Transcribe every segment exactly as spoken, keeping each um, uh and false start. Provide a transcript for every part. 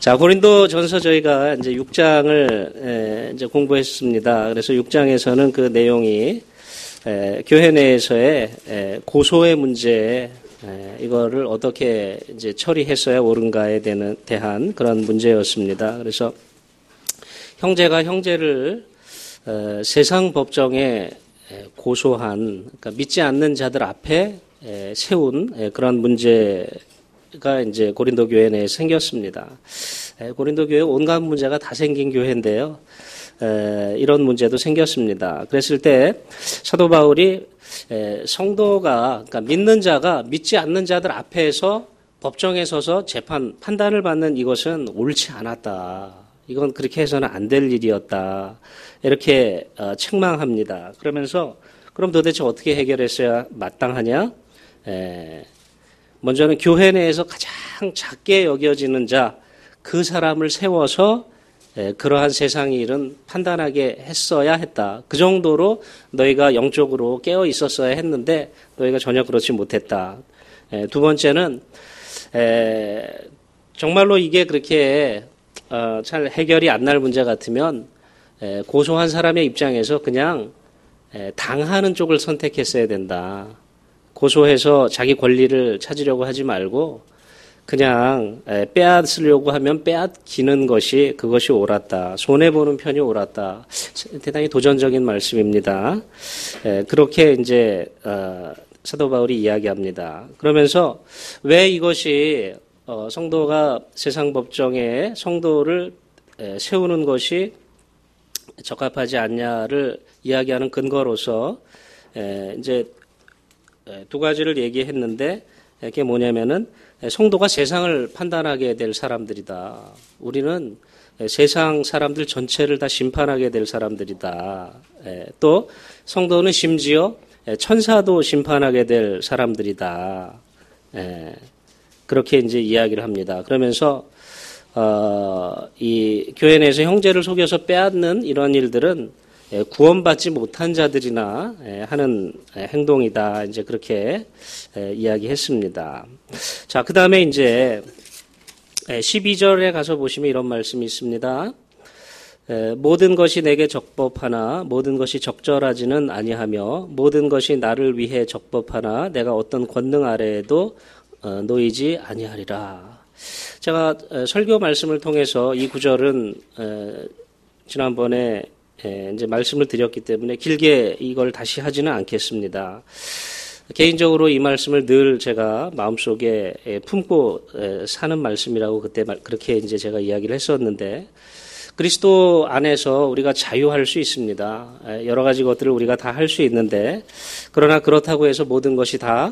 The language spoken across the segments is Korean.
자, 고린도 전서 저희가 이제 육 장을 이제 공부했습니다. 그래서 육 장에서는 그 내용이 에, 교회 내에서의 에, 고소의 문제, 에, 이거를 어떻게 이제 처리했어야 옳은가에 대한, 대한 그런 문제였습니다. 그래서 형제가 형제를 에, 세상 법정에 에, 고소한, 그러니까 믿지 않는 자들 앞에 에, 세운 에, 그런 문제가 이제 고린도 교회 내에 생겼습니다. 에, 고린도 교회 온갖 문제가 다 생긴 교회인데요. 에, 이런 문제도 생겼습니다. 그랬을 때 사도 바울이 에, 성도가, 그러니까 믿는 자가 믿지 않는 자들 앞에서 법정에 서서 재판, 판단을 받는 이것은 옳지 않았다. 이건 그렇게 해서는 안 될 일이었다. 이렇게 어, 책망합니다. 그러면서 그럼 도대체 어떻게 해결했어야 마땅하냐? 에, 먼저는 교회 내에서 가장 작게 여겨지는 자, 그 사람을 세워서 예, 그러한 세상의 일은 판단하게 했어야 했다. 그 정도로 너희가 영적으로 깨어 있었어야 했는데 너희가 전혀 그렇지 못했다. 예, 두 번째는 에, 정말로 이게 그렇게 어, 잘 해결이 안 날 문제 같으면 에, 고소한 사람의 입장에서 그냥 에, 당하는 쪽을 선택했어야 된다. 고소해서 자기 권리를 찾으려고 하지 말고 그냥 빼앗으려고 하면 빼앗기는 것이 그것이 옳았다. 손해보는 편이 옳았다. 대단히 도전적인 말씀입니다. 그렇게 이제 사도 바울이 이야기합니다. 그러면서 왜 이것이 성도가 세상 법정에 성도를 세우는 것이 적합하지 않냐를 이야기하는 근거로서 이제 두 가지를 얘기했는데 그게 뭐냐면은 성도가 세상을 판단하게 될 사람들이다. 우리는 세상 사람들 전체를 다 심판하게 될 사람들이다. 또 성도는 심지어 천사도 심판하게 될 사람들이다. 그렇게 이제 이야기를 합니다. 그러면서 어, 이 교회 내에서 형제를 속여서 빼앗는 이런 일들은 구원받지 못한 자들이나 하는 행동이다. 이제 그렇게 이야기했습니다. 자, 그 다음에 이제 십이 절에 가서 보시면 이런 말씀이 있습니다. 모든 것이 내게 적법하나 모든 것이 적절하지는 아니하며 모든 것이 나를 위해 적법하나 내가 어떤 권능 아래에도 놓이지 아니하리라. 제가 설교 말씀을 통해서 이 구절은 지난번에 예, 이제 말씀을 드렸기 때문에 길게 이걸 다시 하지는 않겠습니다. 개인적으로 이 말씀을 늘 제가 마음속에 품고 사는 말씀이라고 그때 그렇게 이제 제가 이야기를 했었는데 그리스도 안에서 우리가 자유할 수 있습니다. 여러 가지 것들을 우리가 다 할 수 있는데 그러나 그렇다고 해서 모든 것이 다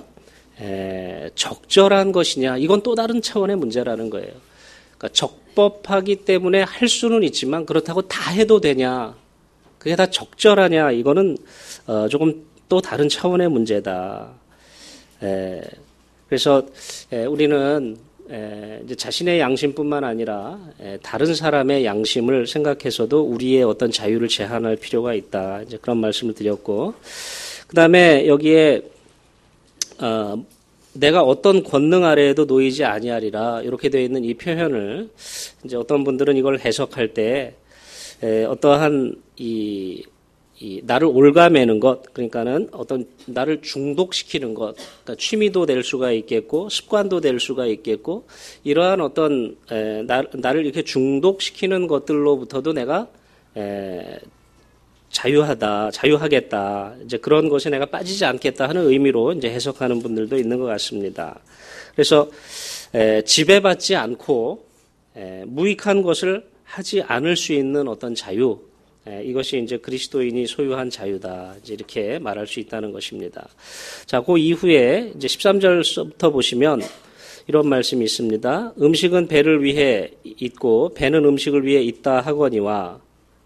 적절한 것이냐 이건 또 다른 차원의 문제라는 거예요. 그러니까 적법하기 때문에 할 수는 있지만 그렇다고 다 해도 되냐 그게 다 적절하냐 이거는 어 조금 또 다른 차원의 문제다. 에 그래서 에 우리는 에 이제 자신의 양심뿐만 아니라 에 다른 사람의 양심을 생각해서도 우리의 어떤 자유를 제한할 필요가 있다. 이제 그런 말씀을 드렸고, 그 다음에 여기에 어 내가 어떤 권능 아래에도 놓이지 아니하리라 이렇게 되어 있는 이 표현을 이제 어떤 분들은 이걸 해석할 때 에, 어떠한 이, 이 나를 올가매는 것, 그러니까는 어떤 나를 중독시키는 것, 그러니까 취미도 될 수가 있겠고 습관도 될 수가 있겠고 이러한 어떤 에, 나, 나를 이렇게 중독시키는 것들로부터도 내가 에, 자유하다, 자유하겠다, 이제 그런 것에 내가 빠지지 않겠다 하는 의미로 이제 해석하는 분들도 있는 것 같습니다. 그래서 에, 지배받지 않고 에, 무익한 것을 하지 않을 수 있는 어떤 자유, 이것이 이제 그리스도인이 소유한 자유다. 이제 이렇게 말할 수 있다는 것입니다. 자, 그 이후에 이제 십삼 절부터 보시면 이런 말씀이 있습니다. 음식은 배를 위해 있고 배는 음식을 위해 있다 하거니와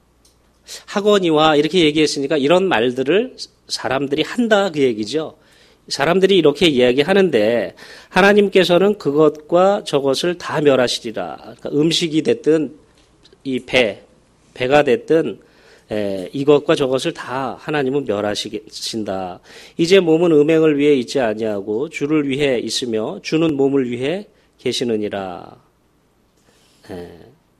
하거니와 이렇게 얘기했으니까 이런 말들을 사람들이 한다 그 얘기죠. 사람들이 이렇게 이야기하는데 하나님께서는 그것과 저것을 다 멸하시리라. 그러니까 음식이 됐든 이 배, 배가 됐든 에, 이것과 저것을 다 하나님은 멸하신다. 이제 몸은 음행을 위해 있지 아니하고 주를 위해 있으며 주는 몸을 위해 계시느니라. 예.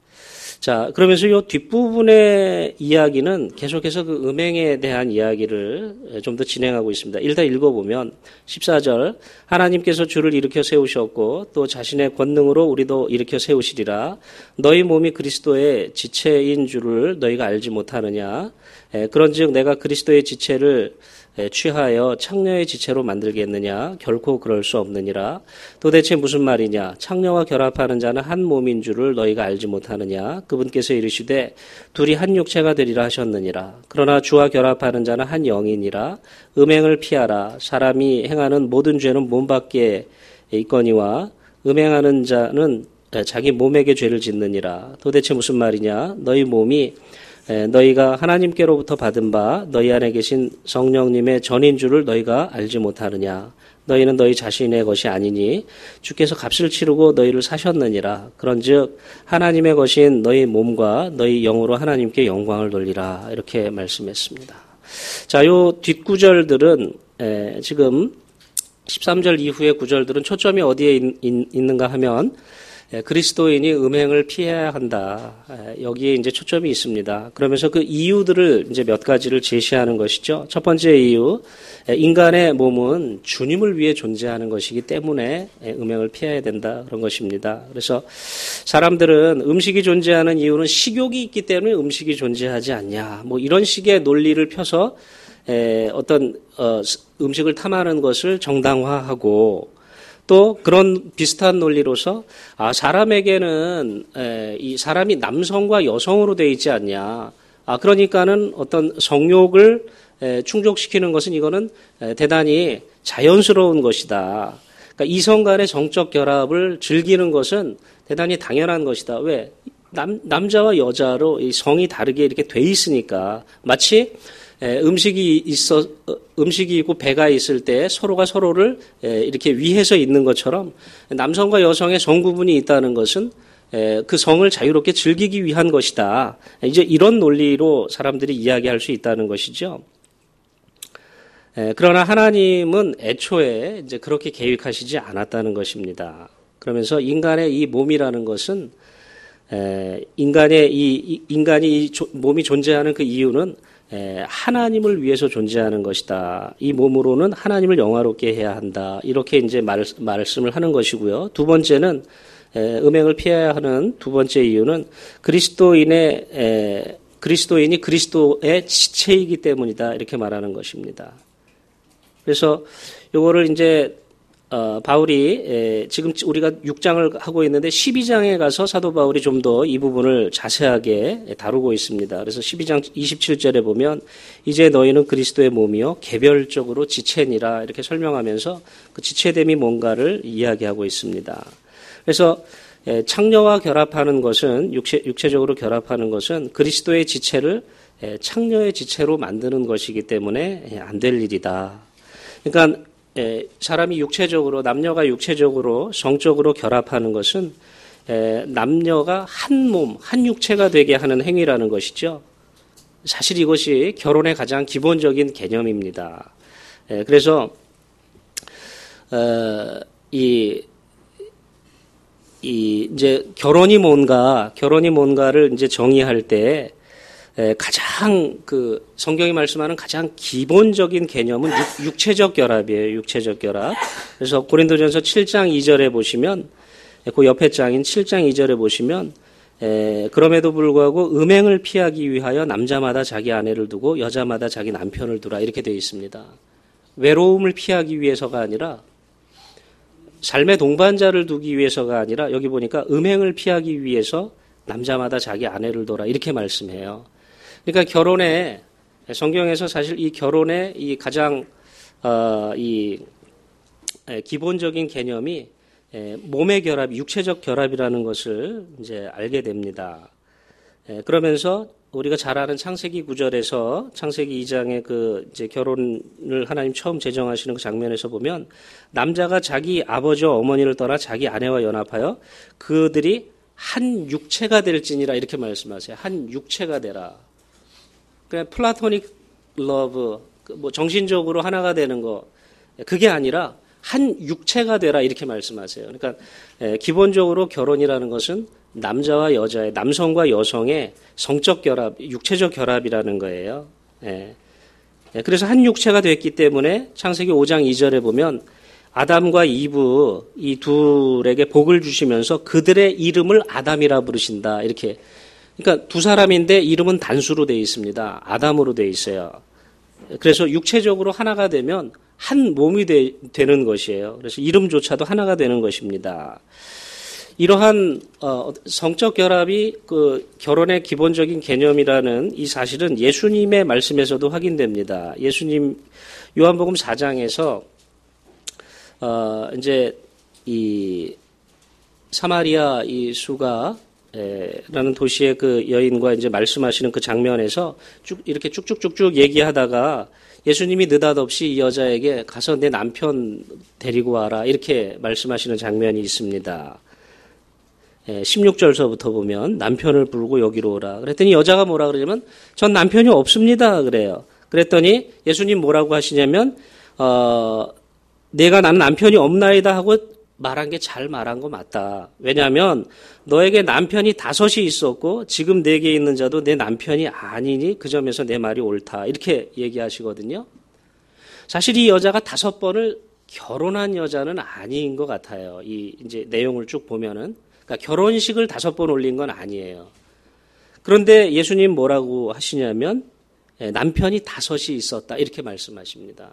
자, 그러면서 이 뒷부분의 이야기는 계속해서 그 음행에 대한 이야기를 좀 더 진행하고 있습니다. 일단 읽어보면 십사 절 하나님께서 주를 일으켜 세우셨고 또 자신의 권능으로 우리도 일으켜 세우시리라. 너희 몸이 그리스도의 지체인 줄을 너희가 알지 못하느냐. 그런즉 내가 그리스도의 지체를 취하여 창녀의 지체로 만들겠느냐? 결코 그럴 수 없느니라. 도대체 무슨 말이냐? 창녀와 결합하는 자는 한 몸인 줄을 너희가 알지 못하느냐? 그분께서 이르시되 둘이 한 육체가 되리라 하셨느니라. 그러나 주와 결합하는 자는 한 영이니라. 음행을 피하라. 사람이 행하는 모든 죄는 몸 밖에 있거니와 음행하는 자는 자기 몸에게 죄를 짓느니라. 도대체 무슨 말이냐? 너희 몸이 너희가 하나님께로부터 받은 바 너희 안에 계신 성령님의 전인 줄을 너희가 알지 못하느냐. 너희는 너희 자신의 것이 아니니 주께서 값을 치르고 너희를 사셨느니라. 그런즉 하나님의 것인 너희 몸과 너희 영으로 하나님께 영광을 돌리라. 이렇게 말씀했습니다. 자, 요 뒷구절들은 지금 십삼 절 이후의 구절들은 초점이 어디에 있, 있, 있는가 하면 그리스도인이 음행을 피해야 한다. 여기에 이제 초점이 있습니다. 그러면서 그 이유들을 이제 몇 가지를 제시하는 것이죠. 첫 번째 이유, 인간의 몸은 주님을 위해 존재하는 것이기 때문에 음행을 피해야 된다. 그런 것입니다. 그래서 사람들은 음식이 존재하는 이유는 식욕이 있기 때문에 음식이 존재하지 않냐. 뭐 이런 식의 논리를 펴서 어떤 음식을 탐하는 것을 정당화하고 또 그런 비슷한 논리로서 아 사람에게는 에, 이 사람이 남성과 여성으로 되어 있지 않냐. 아 그러니까는 어떤 성욕을 에, 충족시키는 것은 이거는 에, 대단히 자연스러운 것이다. 그러니까 이성 간의 정적 결합을 즐기는 것은 대단히 당연한 것이다. 왜? 남 남자와 여자로 이 성이 다르게 이렇게 돼 있으니까 마치 에, 음식이 있어 음식이 있고 배가 있을 때 서로가 서로를 에, 이렇게 위해서 있는 것처럼 남성과 여성의 성 구분이 있다는 것은 에, 그 성을 자유롭게 즐기기 위한 것이다. 이제 이런 논리로 사람들이 이야기할 수 있다는 것이죠. 에, 그러나 하나님은 애초에 이제 그렇게 계획하시지 않았다는 것입니다. 그러면서 인간의 이 몸이라는 것은 에, 인간의 이, 이 인간이 이 조, 몸이 존재하는 그 이유는 하나님을 위해서 존재하는 것이다. 이 몸으로는 하나님을 영화롭게 해야 한다. 이렇게 이제 말, 말씀을 하는 것이고요. 두 번째는 음행을 피해야 하는 두 번째 이유는 그리스도인의 그리스도인이 그리스도의 지체이기 때문이다. 이렇게 말하는 것입니다. 그래서 요거를 이제 어, 바울이 에, 지금 우리가 육 장을 하고 있는데 십이 장에 가서 사도 바울이 좀 더 이 부분을 자세하게 다루고 있습니다. 그래서 십이 장 이십칠 절에 보면 이제 너희는 그리스도의 몸이요 개별적으로 지체니라 이렇게 설명하면서 그 지체됨이 뭔가를 이야기하고 있습니다. 그래서 에, 창녀와 결합하는 것은 육체, 육체적으로 결합하는 것은 그리스도의 지체를 에, 창녀의 지체로 만드는 것이기 때문에 안 될 일이다. 그러니까 에, 사람이 육체적으로 남녀가 육체적으로 성적으로 결합하는 것은 에, 남녀가 한 몸, 한 육체가 되게 하는 행위라는 것이죠. 사실 이것이 결혼의 가장 기본적인 개념입니다. 에, 그래서 어, 이, 이 이제 결혼이 뭔가, 결혼이 뭔가를 이제 정의할 때 가장 그 성경이 말씀하는 가장 기본적인 개념은 육, 육체적 결합이에요. 육체적 결합. 그래서 고린도전서 칠 장 이 절에 보시면 그 옆에 장인 칠 장 이 절에 보시면 에, 그럼에도 불구하고 음행을 피하기 위하여 남자마다 자기 아내를 두고 여자마다 자기 남편을 두라 이렇게 되어 있습니다. 외로움을 피하기 위해서가 아니라 삶의 동반자를 두기 위해서가 아니라 여기 보니까 음행을 피하기 위해서 남자마다 자기 아내를 둬라 이렇게 말씀해요. 그러니까 결혼에 성경에서 사실 이 결혼의 이 가장 어, 이 기본적인 개념이 몸의 결합, 육체적 결합이라는 것을 이제 알게 됩니다. 그러면서 우리가 잘 아는 창세기 구 절에서 창세기 이 장의 그 이제 결혼을 하나님 처음 제정하시는 그 장면에서 보면 남자가 자기 아버지와 어머니를 떠나 자기 아내와 연합하여 그들이 한 육체가 될지니라 이렇게 말씀하세요. 한 육체가 되라. 그냥 플라토닉 러브, 뭐 정신적으로 하나가 되는 거 그게 아니라 한 육체가 되라 이렇게 말씀하세요. 그러니까 기본적으로 결혼이라는 것은 남자와 여자의, 남성과 여성의 성적 결합, 육체적 결합이라는 거예요. 예. 그래서 한 육체가 됐기 때문에 창세기 오 장 이 절에 보면 아담과 이브 이 둘에게 복을 주시면서 그들의 이름을 아담이라 부르신다. 이렇게. 그러니까 두 사람인데 이름은 단수로 되어 있습니다. 아담으로 되어 있어요. 그래서 육체적으로 하나가 되면 한 몸이 되, 되는 것이에요. 그래서 이름조차도 하나가 되는 것입니다. 이러한 어, 성적 결합이 그 결혼의 기본적인 개념이라는 이 사실은 예수님의 말씀에서도 확인됩니다. 예수님 요한복음 사 장에서 어, 이제 이 사마리아 이 수가 에, 라는 도시의 그 여인과 이제 말씀하시는 그 장면에서 쭉 이렇게 쭉쭉쭉쭉 얘기하다가 예수님이 느닷없이 이 여자에게 가서 내 남편 데리고 와라 이렇게 말씀하시는 장면이 있습니다. 십육 절서부터 보면 남편을 부르고 여기로 오라. 그랬더니 여자가 뭐라 그러냐면 전 남편이 없습니다. 그래요. 그랬더니 예수님 뭐라고 하시냐면 어, 내가 나는 남편이 없나이다 하고 말한 게 잘 말한 거 맞다. 왜냐하면 너에게 남편이 다섯이 있었고 지금 내게 있는 자도 내 남편이 아니니 그 점에서 내 말이 옳다. 이렇게 얘기하시거든요. 사실 이 여자가 다섯 번을 결혼한 여자는 아닌 것 같아요. 이 이제 내용을 쭉 보면은. 그러니까 결혼식을 다섯 번 올린 건 아니에요. 그런데 예수님 뭐라고 하시냐면 남편이 다섯이 있었다 이렇게 말씀하십니다.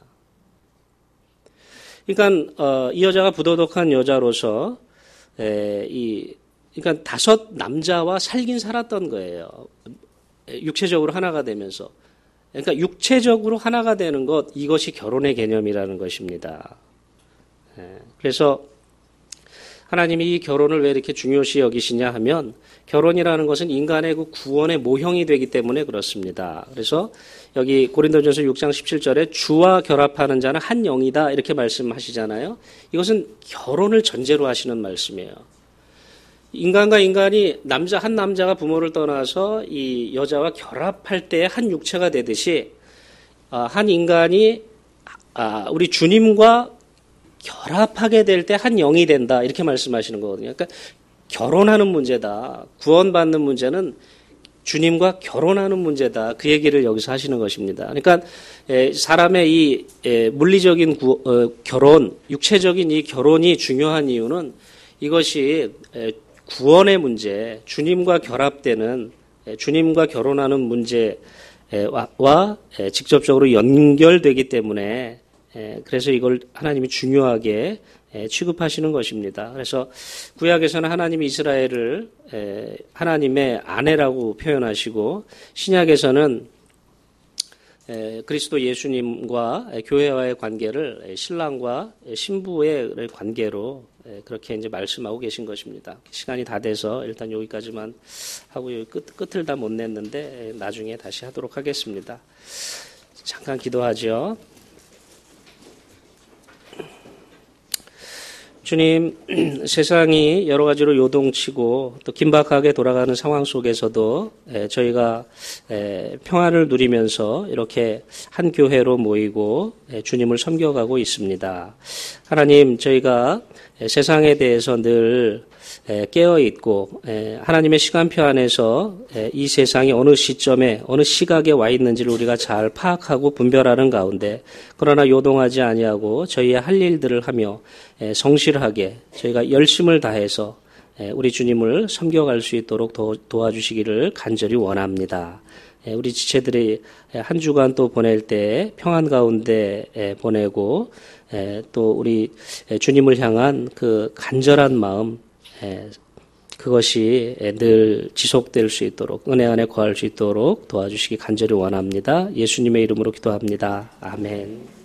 그러니까 어, 이 여자가 부도덕한 여자로서 에, 이 그러니까 다섯 남자와 살긴 살았던 거예요. 육체적으로 하나가 되면서. 그러니까 육체적으로 하나가 되는 것 이것이 결혼의 개념이라는 것입니다. 에, 그래서 하나님이 이 결혼을 왜 이렇게 중요시 여기시냐 하면 결혼이라는 것은 인간의 그 구원의 모형이 되기 때문에 그렇습니다. 그래서 여기 고린도전서 육 장 십칠 절에 주와 결합하는 자는 한 영이다 이렇게 말씀하시잖아요. 이것은 결혼을 전제로 하시는 말씀이에요. 인간과 인간이 남자 한 남자가 부모를 떠나서 이 여자와 결합할 때 한 육체가 되듯이 한 인간이 우리 주님과 결합하게 될 때 한 영이 된다 이렇게 말씀하시는 거거든요. 그러니까 결혼하는 문제다. 구원받는 문제는 주님과 결혼하는 문제다. 그 얘기를 여기서 하시는 것입니다. 그러니까 사람의 이 물리적인 구, 어, 결혼, 육체적인 이 결혼이 중요한 이유는 이것이 구원의 문제, 주님과 결합되는 주님과 결혼하는 문제와 직접적으로 연결되기 때문에 그래서 이걸 하나님이 중요하게 취급하시는 것입니다. 그래서 구약에서는 하나님이 이스라엘을 하나님의 아내라고 표현하시고 신약에서는 그리스도 예수님과 교회와의 관계를 신랑과 신부의 관계로 그렇게 이제 말씀하고 계신 것입니다. 시간이 다 돼서 일단 여기까지만 하고 여기 끝, 끝을 다 못 냈는데 나중에 다시 하도록 하겠습니다. 잠깐 기도하죠. 주님, 세상이 여러 가지로 요동치고 또 긴박하게 돌아가는 상황 속에서도 저희가 평안을 누리면서 이렇게 한 교회로 모이고 주님을 섬겨가고 있습니다. 하나님, 저희가 세상에 대해서 늘 깨어 있고 하나님의 시간표 안에서 이 세상이 어느 시점에 어느 시각에 와 있는지를 우리가 잘 파악하고 분별하는 가운데 그러나 요동하지 아니하고 저희의 할 일들을 하며 성실하게 저희가 열심을 다해서 우리 주님을 섬겨갈 수 있도록 도와주시기를 간절히 원합니다. 우리 지체들이 한 주간 또 보낼 때 평안 가운데 보내고 또 우리 주님을 향한 그 간절한 마음 그것이 늘 지속될 수 있도록 은혜 안에 거할 수 있도록 도와주시기 간절히 원합니다. 예수님의 이름으로 기도합니다. 아멘.